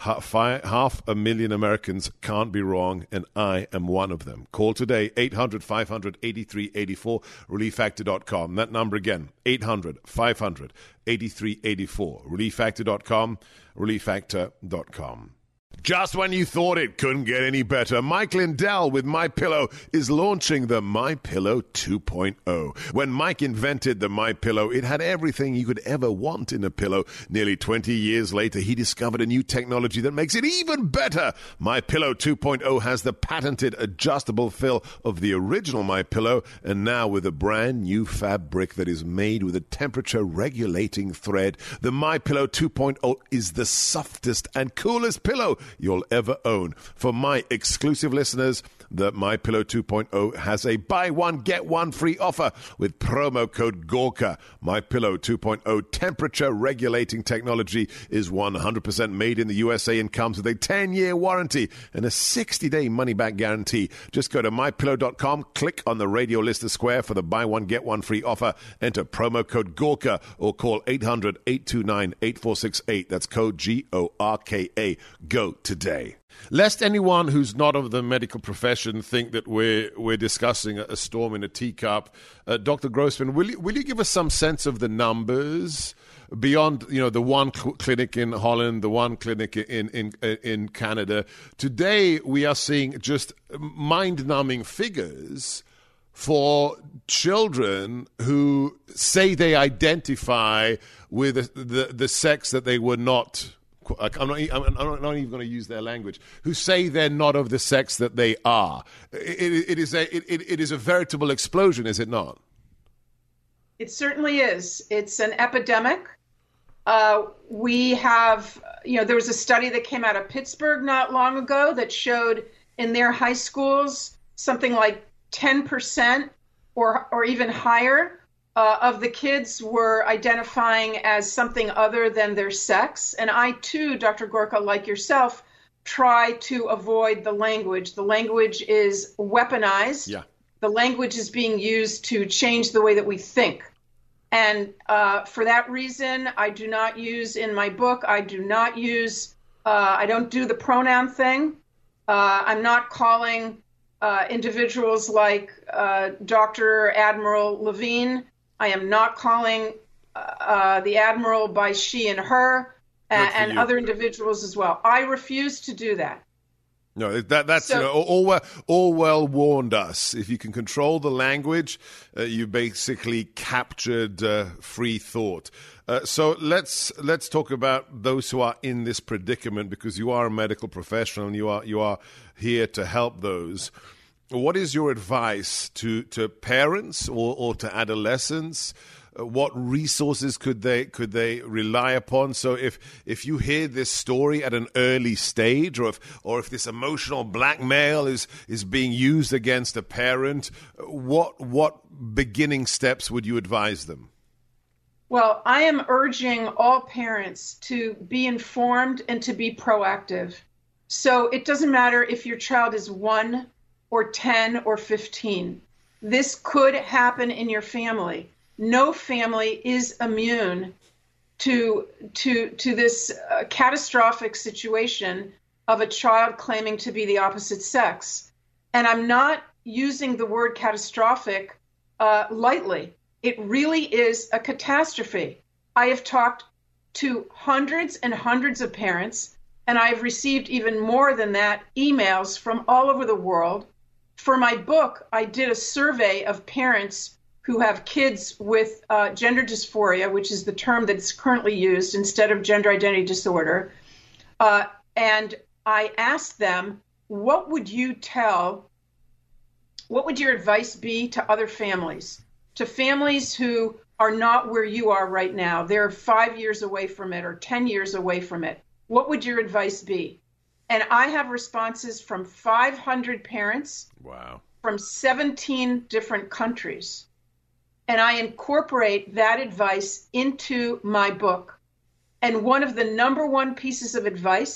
Half a million Americans can't be wrong, and I am one of them. Call today, eight hundred, five hundred, eighty-three eighty-four, relief factor dot com. That number again, eight hundred, five hundred, eighty-three eighty-four, relief factor dot com, relief factor dot com. Just when you thought it couldn't get any better, Mike Lindell with MyPillow is launching the MyPillow two point oh. When Mike invented the MyPillow, it had everything you could ever want in a pillow. Nearly twenty years later, he discovered a new technology that makes it even better. MyPillow two point oh has the patented adjustable fill of the original MyPillow, and now with a brand new fabric that is made with a temperature-regulating thread. The MyPillow two point oh is the softest and coolest pillow you'll ever own. For my exclusive listeners, the MyPillow two point oh has a buy one, get one free offer with promo code Gorka. MyPillow two point oh temperature regulating technology is one hundred percent made in the U S A and comes with a ten-year warranty and a sixty-day money-back guarantee. Just go to my pillow dot com, click on the radio listener square for the buy one, get one free offer, enter promo code Gorka, or call eight hundred, eight two nine, eight four six eight. That's code G O R K A. Go today. Lest anyone who's not of the medical profession think that we're we're discussing a storm in a teacup, uh, Doctor Grossman, will you, will you give us some sense of the numbers beyond, you know, the one cl- clinic in Holland, the one clinic in in in Canada? Today we are seeing just mind-numbing figures for children who say they identify with the the, the sex that they were not. I'm not, I'm not even going to use their language, who say they're not of the sex that they are. It, it, is, a, it, it is a veritable explosion, is it not? It certainly is. It's an epidemic. Uh, we have, you know, there was a study that came out of Pittsburgh not long ago that showed in their high schools something like ten percent or, or even higher Uh, of the kids were identifying as something other than their sex. And I, too, Doctor Gorka, like yourself, try to avoid the language. The language is weaponized. Yeah. The language is being used to change the way that we think. And uh, for that reason, I do not use in my book, I do not use, uh, I don't do the pronoun thing. Uh, I'm not calling uh, individuals like uh, Doctor Admiral Levine. I am not calling uh, the Admiral by she and her, and, and other individuals as well. I refuse to do that. No, that that's so, you know, Orwell, Orwell warned us. If you can control the language, uh, you basically captured uh, free thought. Uh, so let's let's talk about those who are in this predicament, because you are a medical professional and you are you are here to help those. What is your advice to, to parents or, or to adolescents? Uh, what resources could they could they rely upon? So if if you hear this story at an early stage, or if or if this emotional blackmail is is being used against a parent, what what beginning steps would you advise them? Well, I am urging all parents to be informed and to be proactive. So it doesn't matter if your child is one or ten or fifteen. This could happen in your family. No family is immune to to to this uh, catastrophic situation of a child claiming to be the opposite sex. And I'm not using the word catastrophic uh, lightly. It really is a catastrophe. I have talked to hundreds and hundreds of parents, and I've received even more than that emails from all over the world. For my book, I did a survey of parents who have kids with uh, gender dysphoria, which is the term that's currently used instead of gender identity disorder. Uh, and I asked them, what would you tell, what would your advice be to other families, to families who are not where you are right now? They're five years away from it or ten years away from it. What would your advice be? And I have responses from five hundred parents. Wow. From seventeen different countries. And I incorporate that advice into my book. And one of the number one pieces of advice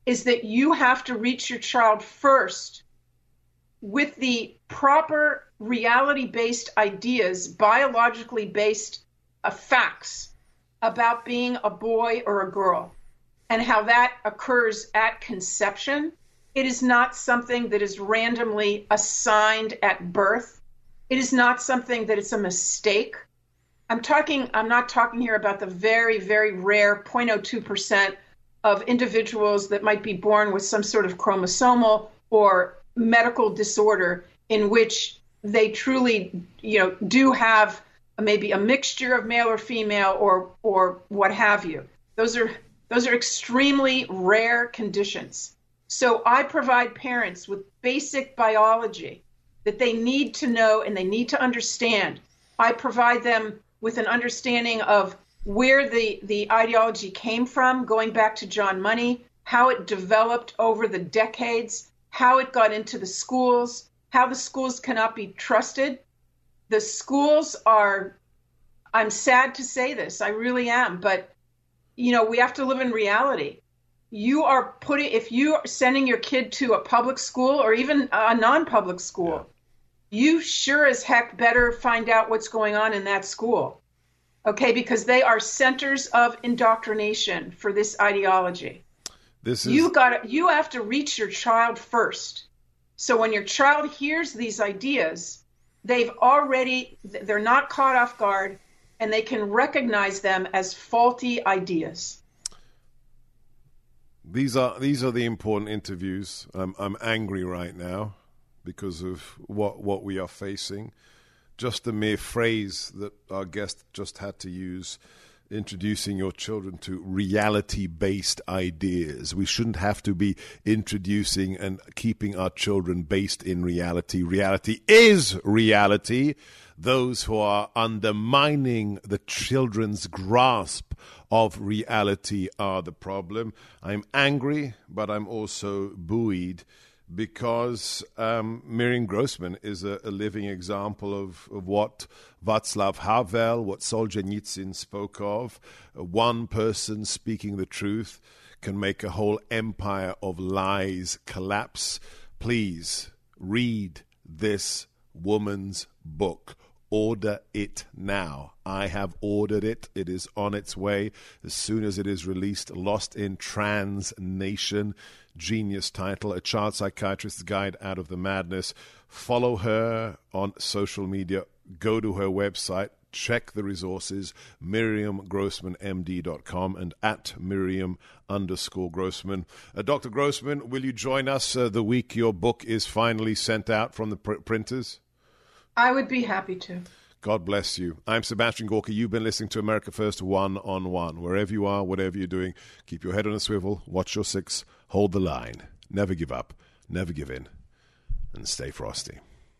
is that you have to reach your child first with the proper reality-based ideas, biologically based uh, facts about being a boy or a girl and how that occurs at conception. It is not something that is randomly assigned at birth. It is not something that it's a mistake. I'm talking, I'm not talking here about the very, very rare zero point zero two percent of individuals that might be born with some sort of chromosomal or medical disorder in which they truly, you know, do have maybe a mixture of male or female or or what have you. Those are those are extremely rare conditions. So I provide parents with basic biology that they need to know and they need to understand. I provide them with an understanding of where the, the ideology came from, going back to John Money, how it developed over the decades, how it got into the schools, how the schools cannot be trusted. The schools are, I'm sad to say this, I really am, but you know, we have to live in reality. You are putting, if you are sending your kid to a public school or even a non-public school, yeah. you sure as heck better find out what's going on in that school. Okay, because they are centers of indoctrination for this ideology. This is... You got you have to reach your child first. So when your child hears these ideas, they've already they're not caught off guard, and they can recognize them as faulty ideas. These are these are the important interviews. I'm I'm angry right now because of what what we are facing. Just the mere phrase that our guest just had to use, introducing your children to reality-based ideas. We shouldn't have to be introducing and keeping our children based in reality. Reality is reality. Those who are undermining the children's grasp of reality are the problem. I'm angry, but I'm also buoyed, because um, Miriam Grossman is a, a living example of, of what Václav Havel, what Solzhenitsyn spoke of. One person speaking the truth can make a whole empire of lies collapse. Please read this woman's book. Order it now. I have ordered it. It is on its way as soon as it is released. Lost in Trans Nation. Genius title, A Child Psychiatrist's Guide Out of the Madness. Follow her on social media. Go to her website. Check the resources, miriam grossman m d dot com and at Miriam underscore Grossman. Uh, Doctor Grossman, will you join us uh, the week your book is finally sent out from the pr- printers? I would be happy to. God bless you. I'm Sebastian Gorka. You've been listening to America First One-on-One. Wherever you are, whatever you're doing, keep your head on a swivel, watch your six, hold the line, never give up, never give in, and stay frosty.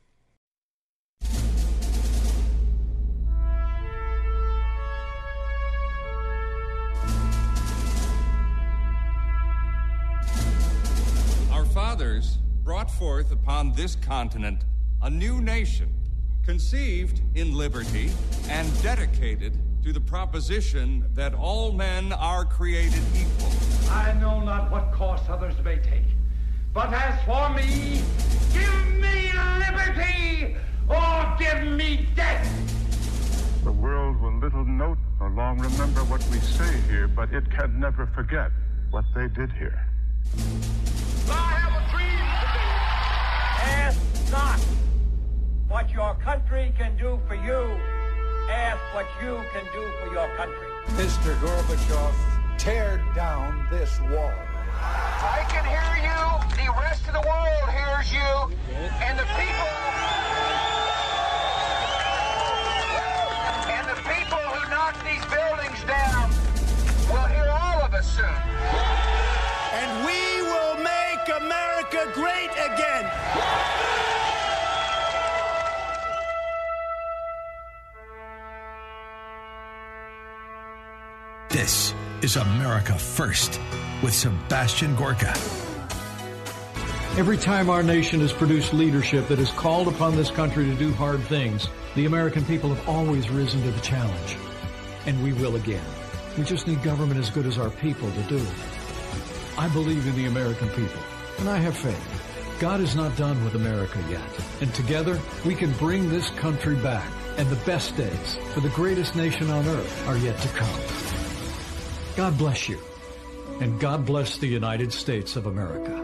Our fathers brought forth upon this continent a new nation, conceived in liberty and dedicated to the proposition that all men are created equal. I know not what course others may take, but as for me, give me liberty or give me death. The world will little note nor long remember what we say here, but it can never forget what they did here. I have a dream today. Ask not what your country can do for you. Ask what you can do for your country. Mister Gorbachev, tear down this wall. I can hear you. The rest of the world hears you. And the people... And the people who knock these buildings down will hear all of us soon. And we will make America great again. This is America First with Sebastian Gorka. Every time our nation has produced leadership that has called upon this country to do hard things, the American people have always risen to the challenge. And we will again. We just need government as good as our people to do it. I believe in the American people, and I have faith. God is not done with America yet, and together we can bring this country back, and the best days for the greatest nation on earth are yet to come. God bless you, and God bless the United States of America.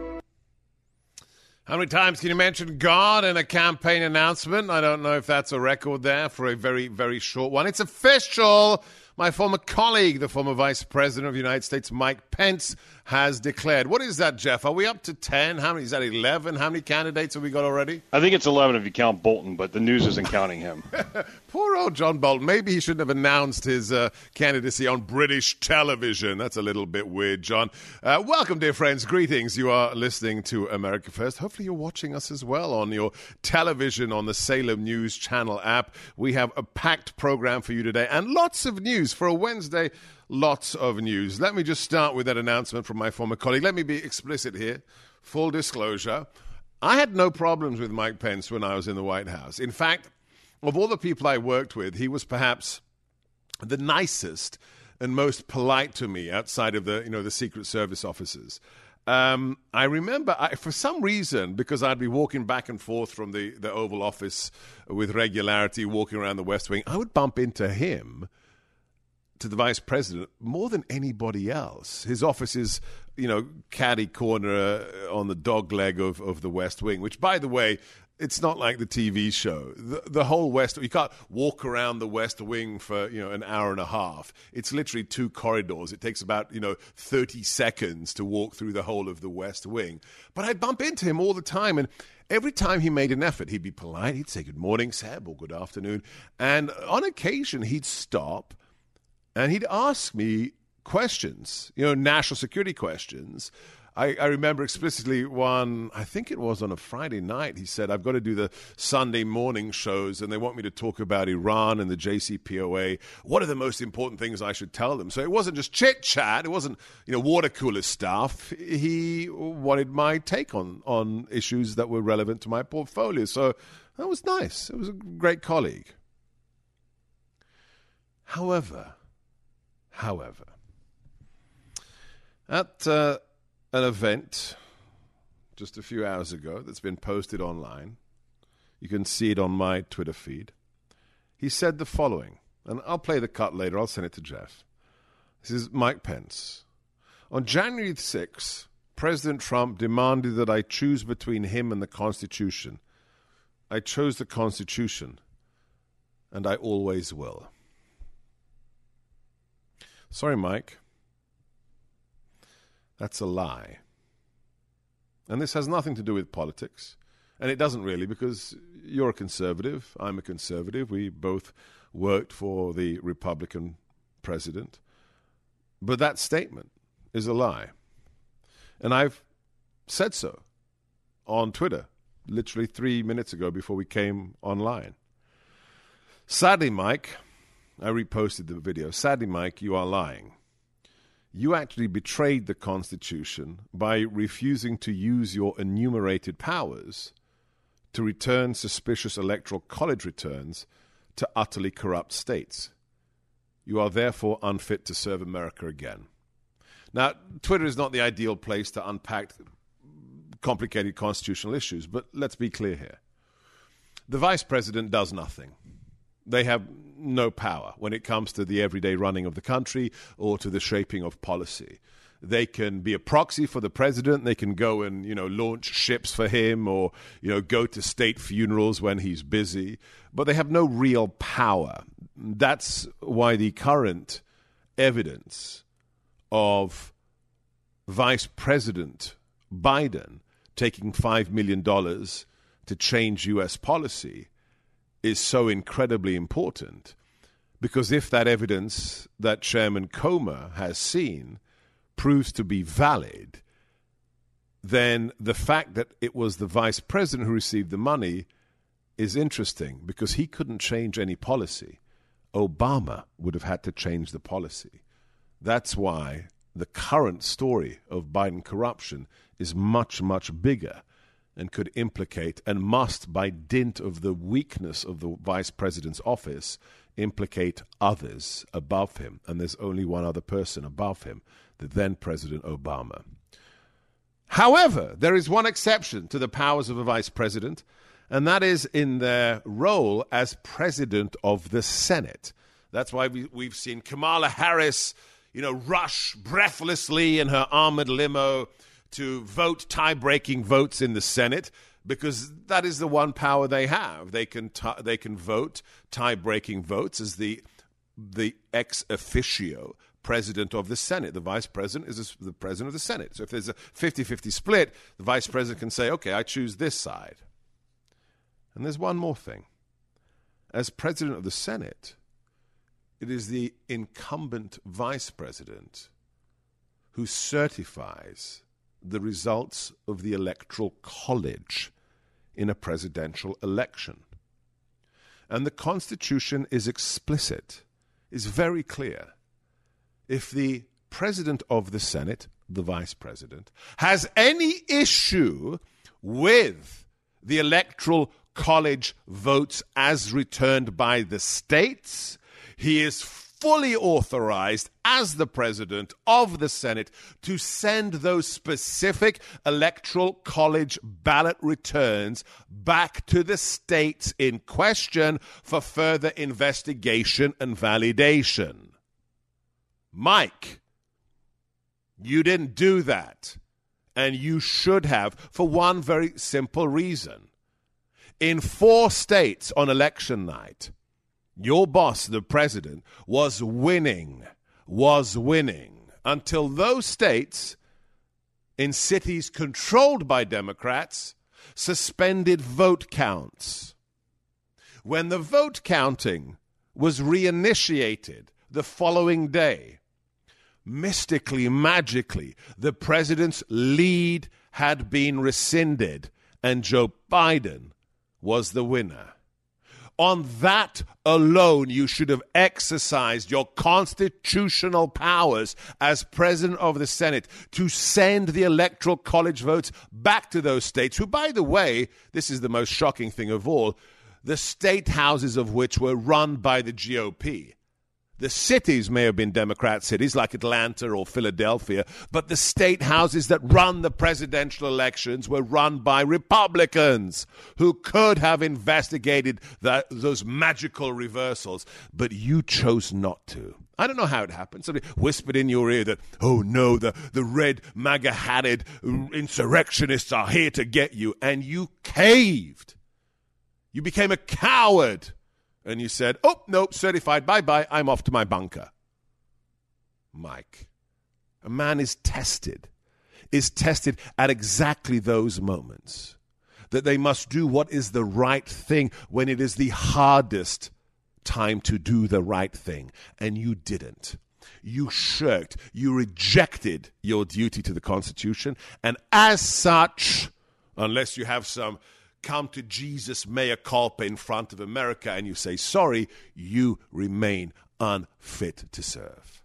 How many times can you mention God in a campaign announcement? I don't know if that's a record there for a very, very short one. It's official. My former colleague, the former Vice President of the United States, Mike Pence, has declared. What is that, Jeff? Are we up to ten? How many? Is that eleven? How many candidates have we got already? I think it's eleven if you count Bolton, but the news isn't counting him. Poor old John Bolton. Maybe he shouldn't have announced his uh, candidacy on British television. That's a little bit weird, John. Uh, welcome, dear friends. Greetings. You are listening to America First. Hopefully you're watching us as well on your television, on the Salem News Channel app. We have a packed program for you today and lots of news. For a Wednesday, lots of news. Let me just start with that announcement from my former colleague. Let me be explicit here. Full disclosure. I had no problems with Mike Pence when I was in the White House. In fact, of all the people I worked with, he was perhaps the nicest and most polite to me outside of the, you know, the Secret Service officers. Um, I remember, I, for some reason, because I'd be walking back and forth from the, the Oval Office with regularity, walking around the West Wing, I would bump into him, to the vice president, more than anybody else. His office is, you know, caddy corner on the dog leg of, of the West Wing, which, by the way, it's not like the T V show. The, the whole West, you can't walk around the West Wing for, you know, an hour and a half. It's literally two corridors. It takes about, you know, thirty seconds to walk through the whole of the West Wing. But I'd bump into him all the time, and every time he made an effort, he'd be polite. He'd say, "Good morning, Seb," or "Good afternoon." And on occasion, he'd stop and he'd ask me questions, you know, national security questions. I, I remember explicitly one, I think it was on a Friday night, he said, "I've got to do the Sunday morning shows, and they want me to talk about Iran and the J C P O A. What are the most important things I should tell them?" So it wasn't just chit-chat. It wasn't, you know, water cooler stuff. He wanted my take on, on issues that were relevant to my portfolio. So that was nice. It was a great colleague. However, however, at uh, an event just a few hours ago that's been posted online, you can see it on my Twitter feed, he said the following, and I'll play the cut later, I'll send it to Jeff. This is Mike Pence. "On January sixth, President Trump demanded that I choose between him and the Constitution. I chose the Constitution, and I always will." Sorry, Mike. That's a lie. And this has nothing to do with politics. And it doesn't really, because you're a conservative, I'm a conservative. We both worked for the Republican president. But that statement is a lie. And I've said so on Twitter, literally three minutes ago before we came online. Sadly, Mike, I reposted the video. Sadly, Mike, you are lying. You actually betrayed the Constitution by refusing to use your enumerated powers to return suspicious electoral college returns to utterly corrupt states. You are therefore unfit to serve America again. Now, Twitter is not the ideal place to unpack complicated constitutional issues, but let's be clear here. The vice president does nothing. They have no power when it comes to the everyday running of the country or to the shaping of policy. They can be a proxy for the president. They can go and, you know, launch ships for him or, you know, go to state funerals when he's busy. But they have no real power. That's why the current evidence of Vice President Biden taking five million dollars to change U S policy is so incredibly important, because if that evidence that Chairman Comer has seen proves to be valid, then the fact that it was the vice president who received the money is interesting, because he couldn't change any policy. Obama would have had to change the policy. That's why the current story of Biden corruption is much, much bigger and could implicate, and must, by dint of the weakness of the vice president's office, implicate others above him, and there's only one other person above him, the then President Obama. However, there is one exception to the powers of a vice president, and that is in their role as president of the Senate. That's why we, we've seen Kamala Harris, you know, rush breathlessly in her armored limo to vote tie-breaking votes in the Senate, because that is the one power they have. They can t- they can vote tie-breaking votes as the the ex officio president of the Senate. The vice president is the president of the Senate. So if there's a fifty-fifty split, the vice president can say, okay, I choose this side. And there's one more thing. As president of the Senate, it is the incumbent vice president who certifies the results of the Electoral College in a presidential election. And the Constitution is explicit, is very clear. If the president of the Senate, the vice president, has any issue with the Electoral College votes as returned by the states, he is fully authorized as the president of the Senate to send those specific Electoral College ballot returns back to the states in question for further investigation and validation. Mike, you didn't do that, and you should have, for one very simple reason. In four states on election night, your boss, the president, was winning, was winning, until those states in cities controlled by Democrats suspended vote counts. When the vote counting was reinitiated the following day, mystically, magically, the president's lead had been rescinded, and Joe Biden was the winner. On that alone, you should have exercised your constitutional powers as president of the Senate to send the Electoral College votes back to those states, who, by the way, this is the most shocking thing of all, the state houses of which were run by the G O P. The cities may have been Democrat cities like Atlanta or Philadelphia, but the state houses that run the presidential elections were run by Republicans who could have investigated that, those magical reversals, but you chose not to. I don't know how it happened. Somebody whispered in your ear that, oh no, the, the red MAGA-hatted insurrectionists are here to get you, and you caved. You became a coward. And you said, oh, no, certified, bye-bye, I'm off to my bunker. Mike, a man is tested, is tested at exactly those moments, that they must do what is the right thing when it is the hardest time to do the right thing. And you didn't. You shirked. You rejected your duty to the Constitution. And as such, unless you have some come to Jesus mea culpa in front of America and you say sorry, you remain unfit to serve.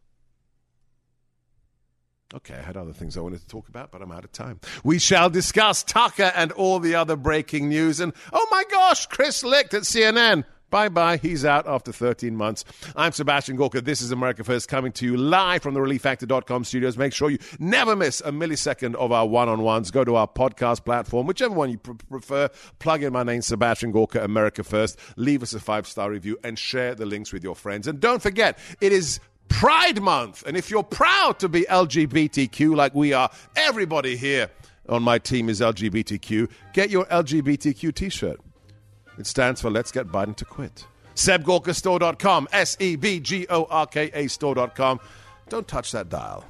Okay, I had other things I wanted to talk about, but I'm out of time. We shall discuss Tucker and all the other breaking news. And, oh my gosh, Chris Licht at C N N. Bye-bye. He's out after thirteen months. I'm Sebastian Gorka. This is America First, coming to you live from the relief factor dot com studios. Make sure you never miss a millisecond of our one-on-ones. Go to our podcast platform, whichever one you pr- prefer. Plug in my name, Sebastian Gorka, America First. Leave us a five-star review and share the links with your friends. And don't forget, it is Pride Month. And if you're proud to be L G B T Q like we are, everybody here on my team is L G B T Q, get your L G B T Q t-shirt. It stands for Let's Get Biden to Quit. Seb Gorka Store dot com, S E B G O R K A Store dot com. Don't touch that dial.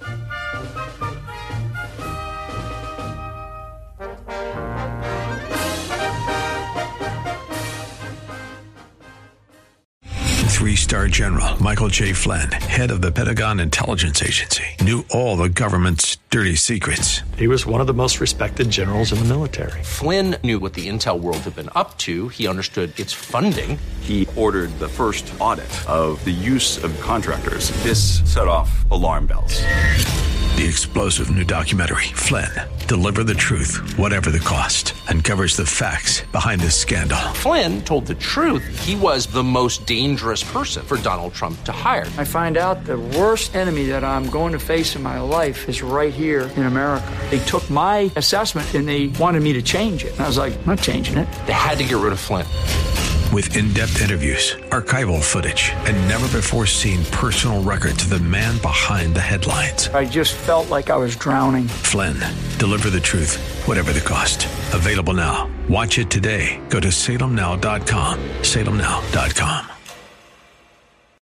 Three-star general Michael J. Flynn, head of the Pentagon Intelligence Agency, knew all the government's dirty secrets. He was one of the most respected generals in the military. Flynn knew what the intel world had been up to. He understood its funding. He ordered the first audit of the use of contractors. This set off alarm bells. The explosive new documentary, Flynn, Deliver the Truth, Whatever the Cost, uncovers the facts behind this scandal. Flynn told the truth. He was the most dangerous person for Donald Trump to hire. I find out the worst enemy that I'm going to face in my life is right here in America. They took my assessment and they wanted me to change it. And I was like, I'm not changing it. They had to get rid of Flynn. With in-depth interviews, archival footage, and never-before-seen personal records of the man behind the headlines. I just felt like I was drowning. Flynn, Deliver the Truth, Whatever the Cost. Available now. Watch it today. Go to salem now dot com. salem now dot com.